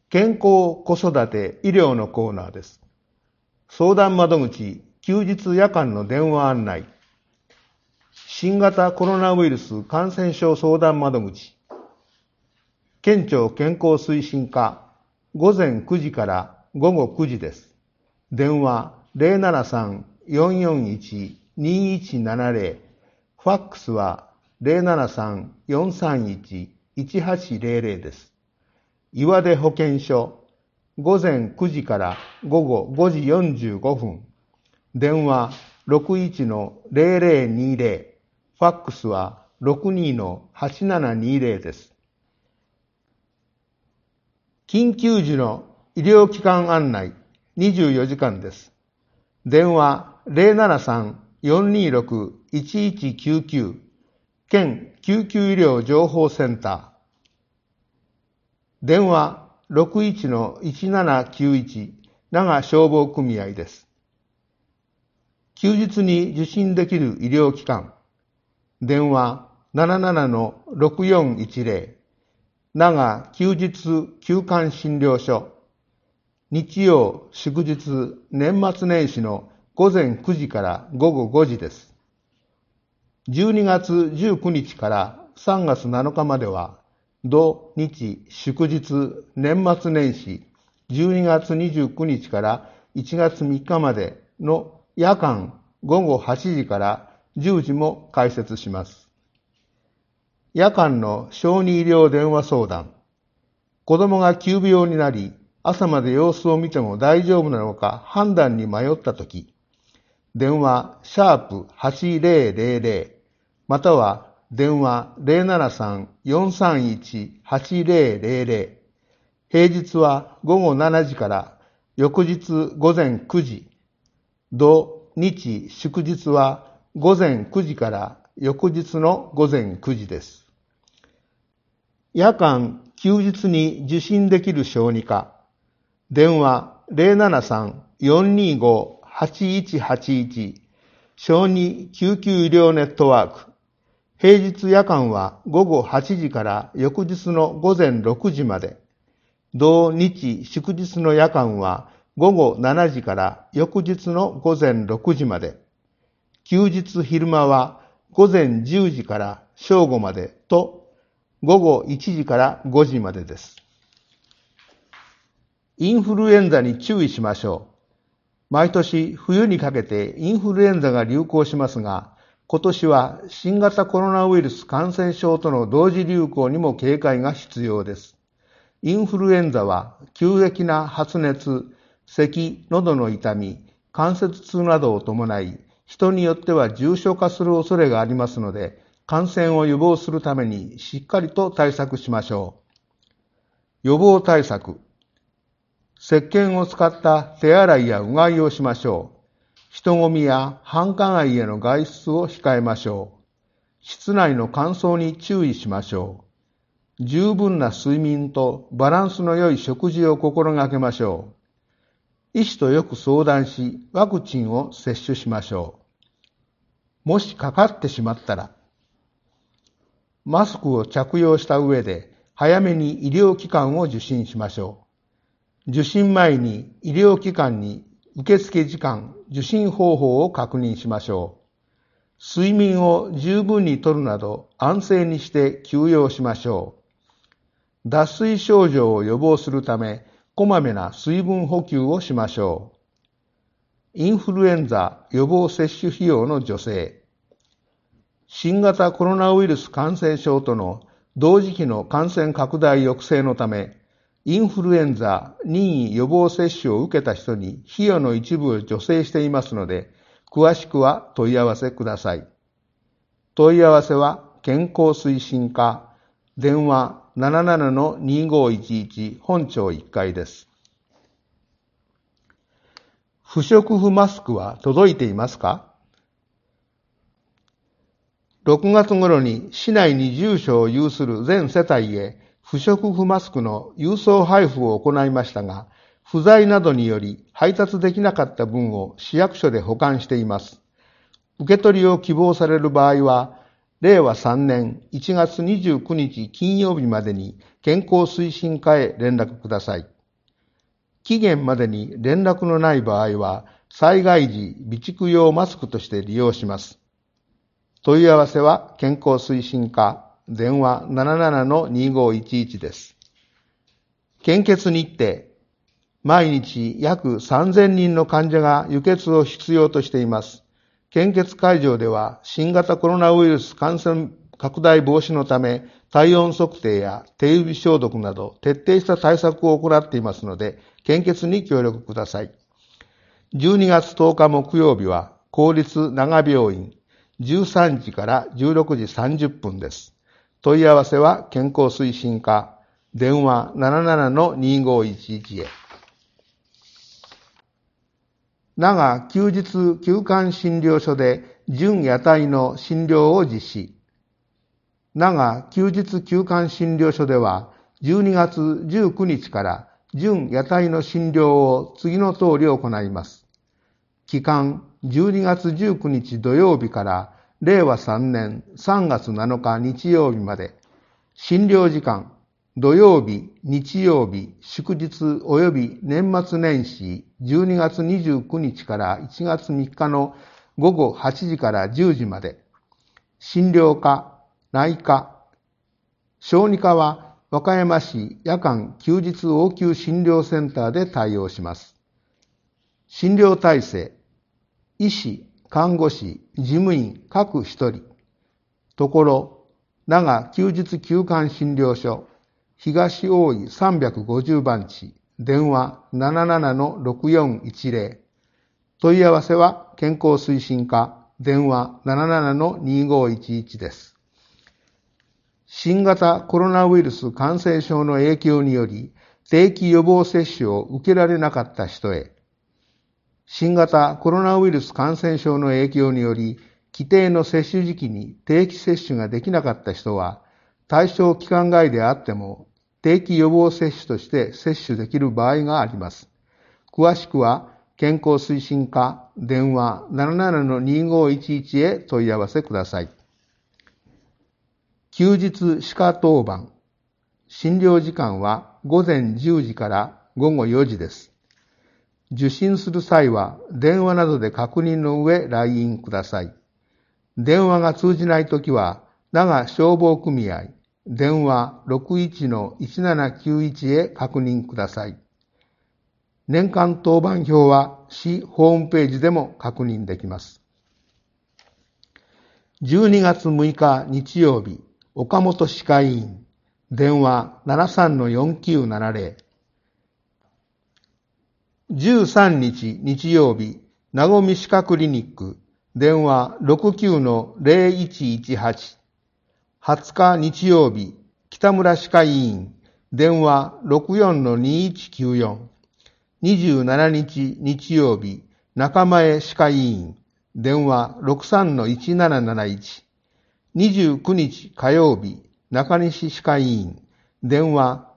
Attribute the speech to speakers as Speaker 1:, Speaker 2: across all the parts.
Speaker 1: 健康子育て医療のコーナーです。相談窓口、休日夜間の電話案内。新型コロナウイルス感染症相談窓口。県庁健康推進課、午前9時から午後9時です。電話073-441-2170。ファックスは073-431-1800です。岩出保健所、午前9時から午後5時45分。電話61-0020。ファックスは62-8720です。緊急時の医療機関案内24時間です。電話073-426-1199。県救急医療情報センター。電話61-1791。長消防組合です。休日に受診できる医療機関。電話77-6410。長休日休館診療所。日曜祝日年末年始の午前9時から午後5時です。12月19日から3月7日までは土日祝日年末年始12月29日から1月3日までの夜間午後8時から10時も開設します。夜間の小児医療電話相談。子供が急病になり、朝まで様子を見ても大丈夫なのか判断に迷ったとき、電話#8000または電話073-431-8000。平日は午後7時から翌日午前9時。土日祝日は午前9時から翌日の午前9時です。夜間休日に受診できる小児科。電話073-425-8181。小児救急医療ネットワーク。平日夜間は午後8時から翌日の午前6時まで。同日祝日の夜間は午後7時から翌日の午前6時まで。休日昼間は午前10時から正午までと午後1時から5時までです。インフルエンザに注意しましょう。毎年冬にかけてインフルエンザが流行しますが、今年は新型コロナウイルス感染症との同時流行にも警戒が必要です。インフルエンザは急激な発熱、咳、喉の痛み、関節痛などを伴い、人によっては重症化する恐れがありますので、感染を予防するためにしっかりと対策しましょう。予防対策。石鹸を使った手洗いやうがいをしましょう。人混みや繁華街への外出を控えましょう。室内の乾燥に注意しましょう。十分な睡眠とバランスの良い食事を心がけましょう。医師とよく相談し、ワクチンを接種しましょう。もしかかってしまったら、マスクを着用した上で早めに医療機関を受診しましょう。受診前に医療機関に受付時間、受診方法を確認しましょう。睡眠を十分にとるなど安静にして休養しましょう。脱水症状を予防するため、こまめな水分補給をしましょう。インフルエンザ予防接種費用の助成。新型コロナウイルス感染症との同時期の感染拡大抑制のため、インフルエンザ任意予防接種を受けた人に費用の一部を助成していますので、詳しくは問い合わせください。問い合わせは健康推進課、電話77-2511本庁1階です。不織布マスクは届いていますか？6月頃に市内に住所を有する全世帯へ不織布マスクの郵送配布を行いましたが、不在などにより配達できなかった分を市役所で保管しています。受け取りを希望される場合は、令和3年1月29日金曜日までに健康推進課へ連絡ください。 期限までに連絡のない場合は、災害時備蓄用マスクとして利用します。問い合わせは健康推進課、電話 77-2511 です。献血日程。毎日約3000人の患者が輸血を必要としています。献血会場では新型コロナウイルス感染拡大防止のため、体温測定や手指消毒など徹底した対策を行っていますので、献血に協力ください。12月10日木曜日は公立長病院13時から16時30分です。問い合わせは健康推進課、電話 77-2511 へ。長休日休館診療所で準屋台の診療を実施。長休日休館診療所では12月19日から準屋台の診療を次の通り行います。期間12月19日土曜日から令和3年3月7日日曜日まで。診療時間土曜日、日曜日、祝日及び年末年始12月29日から1月3日の午後8時から10時まで。診療科、内科、小児科は和歌山市夜間休日応急診療センターで対応します。診療体制、医師、看護師、事務員各一人。ところ、長休日休館診療所、東大井350番地、電話 77-6410。問い合わせは健康推進課、電話 77-2511 です。新型コロナウイルス感染症の影響により、定期予防接種を受けられなかった人へ。新型コロナウイルス感染症の影響により、規定の接種時期に定期接種ができなかった人は、対象期間外であっても、定期予防接種として接種できる場合があります。詳しくは、健康推進課、電話 77-2511 へ問い合わせください。休日歯科当番。診療時間は午前10時から午後4時です。受診する際は、電話などで確認の上来院ください。電話が通じないときは、長消防組合、電話 61-1791 へ確認ください。年間当番表は市ホームページでも確認できます。12月6日日曜日、岡本歯科医院、電話 73-4970。13日日曜日、なごみ歯科クリニック、電話 69-0118。20日日曜日、北村歯科医院、電話 64-2194。27日日曜日、中前歯科医院、電話 63-1771。29日火曜日、中西歯科医院、電話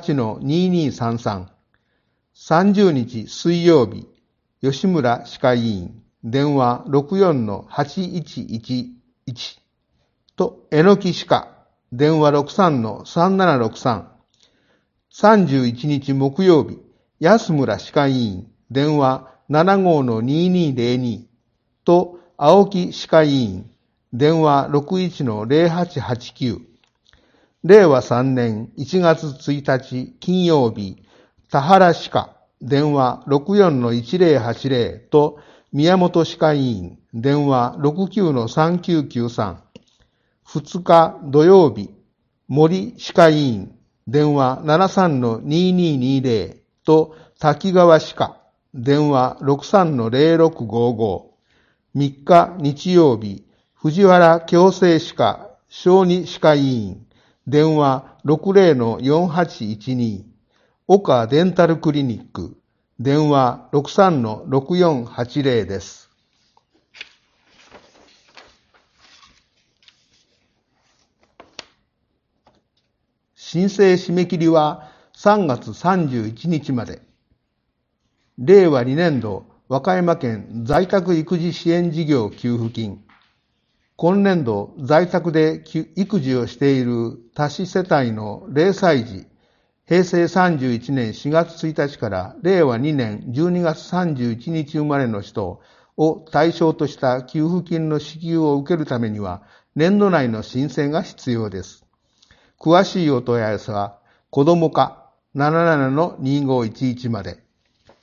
Speaker 1: 78-2233。30日水曜日、吉村歯科医院、電話 64-8111 と、えのき歯科、電話 63-3763。31日木曜日、安村歯科医院、電話 75-2202 と、青木歯科医院、電話 61-0889。令和3年1月1日金曜日、田原歯科、電話 64-1080 と、宮本歯科医院、電話 69-3993。2日土曜日、森歯科医院、電話 73-2220 と、滝川歯科、電話 63-0655。3日日曜日、藤原矯正歯科、小児歯科医院、電話 60-4812。岡デンタルクリニック、電話 63-6480 です。申請締め切りは3月31日まで。令和2年度和歌山県在宅育児支援事業給付金。今年度在宅で育児をしている多子世帯の0歳児、 平成31年4月1日から令和2年12月31日生まれの人を対象とした給付金の支給を受けるためには、年度内の申請が必要です。詳しいお問い合わせは、子ども課 77-2511 まで。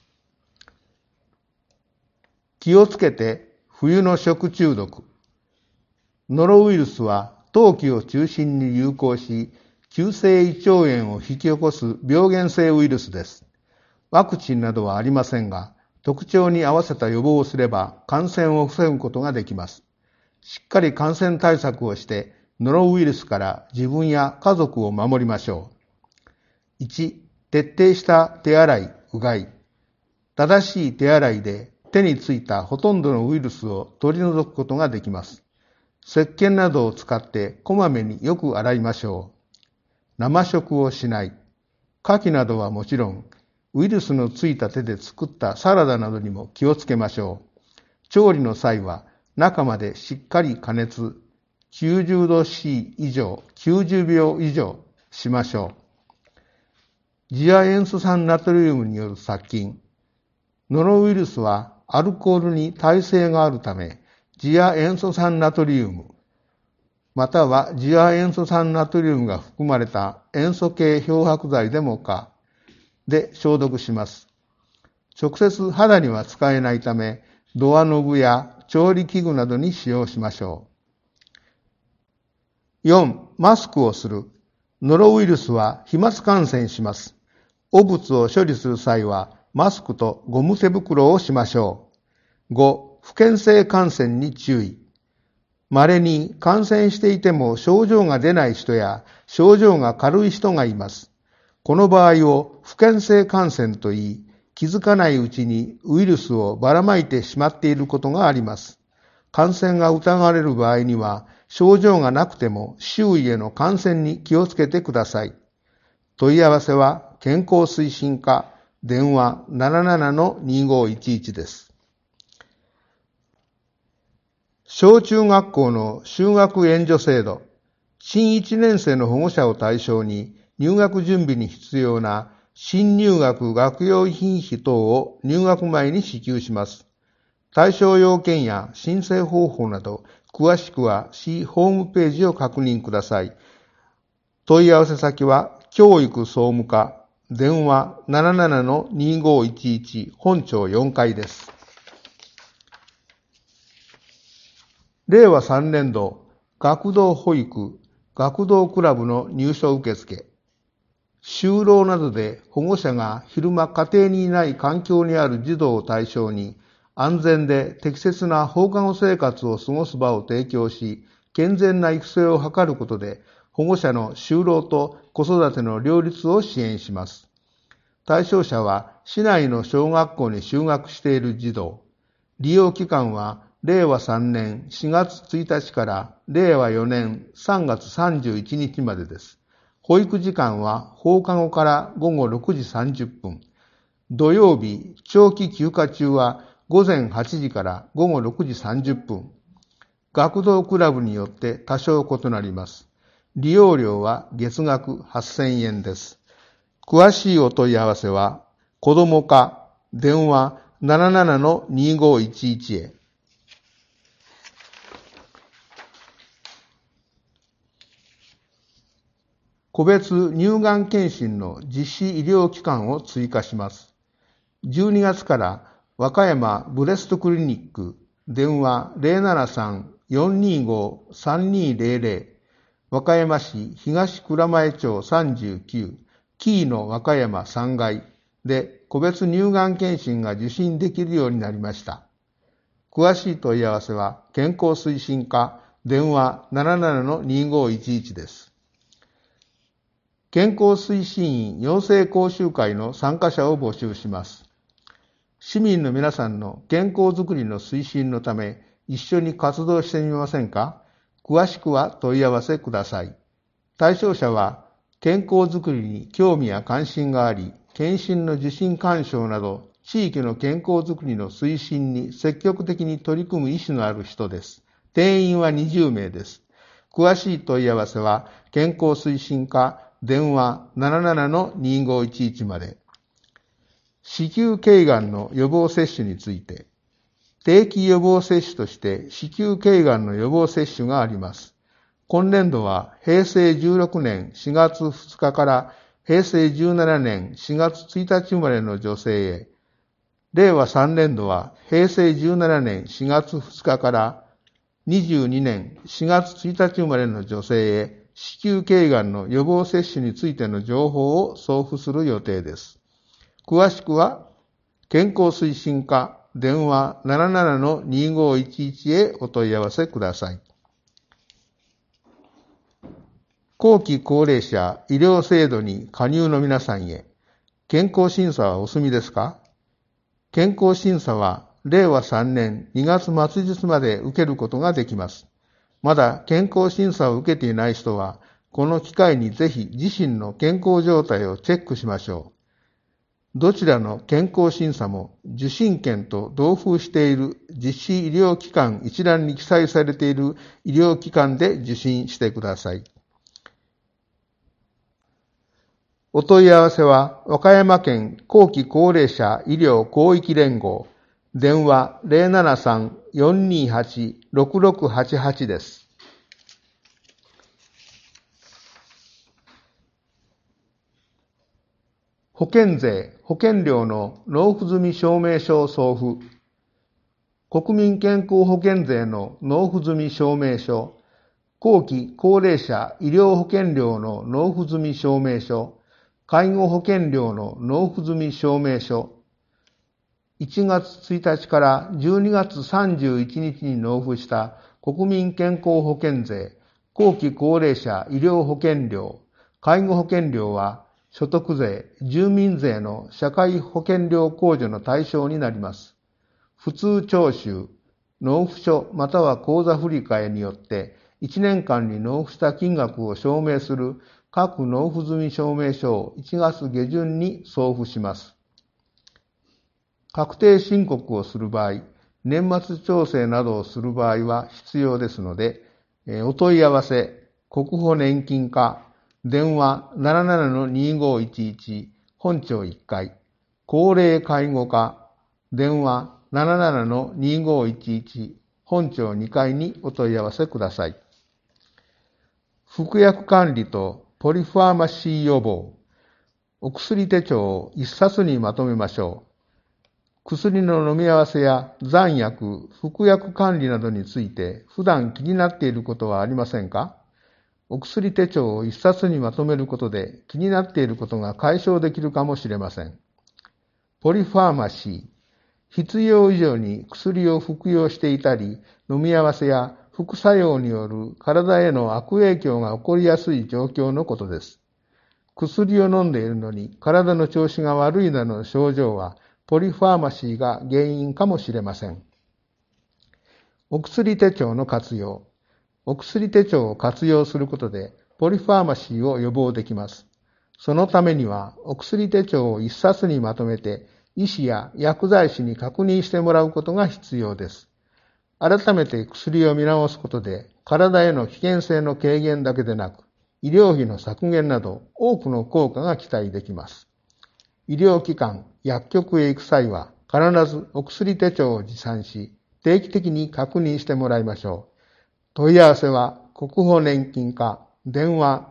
Speaker 1: 気をつけて冬の食中毒。ノロウイルスは冬季を中心に流行し、急性胃腸炎を引き起こす病原性ウイルスです。ワクチンなどはありませんが、特徴に合わせた予防をすれば感染を防ぐことができます。しっかり感染対策をして、ノロウイルスから自分や家族を守りましょう。1、徹底した手洗い、うがい。正しい手洗いで手についたほとんどのウイルスを取り除くことができます。石鹸などを使ってこまめによく洗いましょう。生食をしない。牡蠣などはもちろん、ウイルスのついた手で作ったサラダなどにも気をつけましょう。調理の際は中までしっかり加熱、90度 C 以上、90秒以上しましょう。次亜塩素酸ナトリウムによる殺菌。ノロウイルスはアルコールに耐性があるため、次亜塩素酸ナトリウム、または次亜塩素酸ナトリウムが含まれた塩素系漂白剤でもかで消毒します。直接肌には使えないため、ドアノブや調理器具などに使用しましょう。4、マスクをする。ノロウイルスは飛沫感染します。汚物を処理する際は、マスクとゴム手袋をしましょう。5、不検性感染に注意。稀に感染していても症状が出ない人や症状が軽い人がいます。この場合を不検性感染と言い、気づかないうちにウイルスをばらまいてしまっていることがあります。感染が疑われる場合には、症状がなくても周囲への感染に気をつけてください。問い合わせは健康推進課電話 77-2511 です。小中学校の就学援助制度、新1年生の保護者を対象に入学準備に必要な新入学学用品費等を入学前に支給します。対象要件や申請方法など、詳しくは市ホームページを確認ください。問い合わせ先は教育総務課電話 77-2511 本町4階です。令和3年度学童保育、学童クラブの入所受付。就労などで保護者が昼間家庭にいない環境にある児童を対象に安全で適切な放課後生活を過ごす場を提供し、健全な育成を図ることで保護者の就労と子育ての両立を支援します。対象者は市内の小学校に就学している児童。利用期間は令和3年4月1日から令和4年3月31日までです。保育時間は放課後から午後6時30分。土曜日、長期休暇中は午前8時から午後6時30分。学童クラブによって多少異なります。利用料は月額8000円です。詳しいお問い合わせは、子ども課電話 77-2511 へ。個別乳がん検診の実施医療機関を追加します。12月から和歌山ブレストクリニック電話 073-425-3200 和歌山市東蔵前町39キーの和歌山3階で個別乳がん検診が受診できるようになりました。詳しい問い合わせは健康推進課電話 77-2511 です。健康推進員養成講習会の参加者を募集します。市民の皆さんの健康づくりの推進のため一緒に活動してみませんか？詳しくは問い合わせください。対象者は健康づくりに興味や関心があり、検診の受診勧奨など地域の健康づくりの推進に積極的に取り組む意思のある人です。定員は20名です。詳しい問い合わせは健康推進課電話 77-2511 まで。子宮頸がんの予防接種について、定期予防接種として子宮頸がんの予防接種があります。今年度は平成16年4月2日から平成17年4月1日生まれの女性へ、令和3年度は平成17年4月2日から22年4月1日生まれの女性へ、子宮頸がんの予防接種についての情報を送付する予定です。詳しくは、健康推進課電話 77-2511 へお問い合わせください。後期高齢者医療制度に加入の皆さんへ、健康審査はお済みですか？健康審査は令和3年2月末日まで受けることができます。まだ健康審査を受けていない人は、この機会にぜひ自身の健康状態をチェックしましょう。どちらの健康審査も受診券と同封している実施医療機関一覧に記載されている医療機関で受診してください。お問い合わせは、和歌山県後期高齢者医療広域連合、電話 073-428-6688 です。保険税、保険料の納付済証明書送付。国民健康保険税の納付済証明書、後期高齢者医療保険料の納付済証明書、介護保険料の納付済証明書、1月1日から12月31日に納付した国民健康保険税、後期高齢者医療保険料、介護保険料は所得税、住民税の社会保険料控除の対象になります。普通徴収、納付書または口座振替によって1年間に納付した金額を証明する各納付済証明書を1月下旬に送付します。確定申告をする場合、年末調整などをする場合は必要ですので、お問い合わせ、国保年金課、電話 77-2511 本庁1階、高齢介護課、電話 77-2511 本庁2階にお問い合わせください。服薬管理とポリファーマシー予防。お薬手帳を一冊にまとめましょう。薬の飲み合わせや残薬、服薬管理などについて普段気になっていることはありませんか？お薬手帳を一冊にまとめることで気になっていることが解消できるかもしれません。ポリファーマシー。必要以上に薬を服用していたり、飲み合わせや副作用による体への悪影響が起こりやすい状況のことです。薬を飲んでいるのに体の調子が悪いなどの症状はポリファーマシーが原因かもしれません。お薬手帳の活用。お薬手帳を活用することでポリファーマシーを予防できます。そのためにはお薬手帳を一冊にまとめて医師や薬剤師に確認してもらうことが必要です。改めて薬を見直すことで体への危険性の軽減だけでなく、医療費の削減など多くの効果が期待できます。医療機関、薬局へ行く際は必ずお薬手帳を持参し、定期的に確認してもらいましょう。問い合わせは国保年金課電話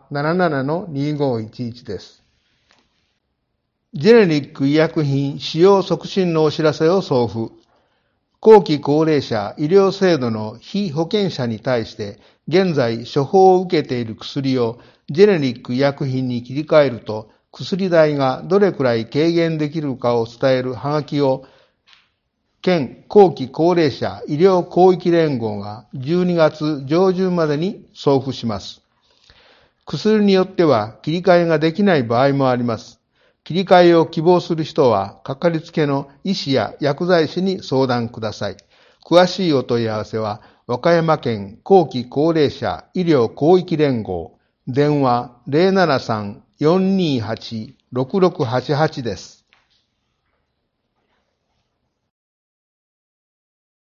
Speaker 1: 77-2511 です。ジェネリック医薬品使用促進のお知らせを送付。後期高齢者医療制度の被保険者に対して現在処方を受けている薬をジェネリック医薬品に切り替えると薬代がどれくらい軽減できるかを伝えるハガキを県後期高齢者医療広域連合が12月上旬までに送付します。薬によっては切り替えができない場合もあります。切り替えを希望する人は、かかりつけの医師や薬剤師に相談ください。詳しいお問い合わせは、和歌山県後期高齢者医療広域連合、電話 073-428-6688 です。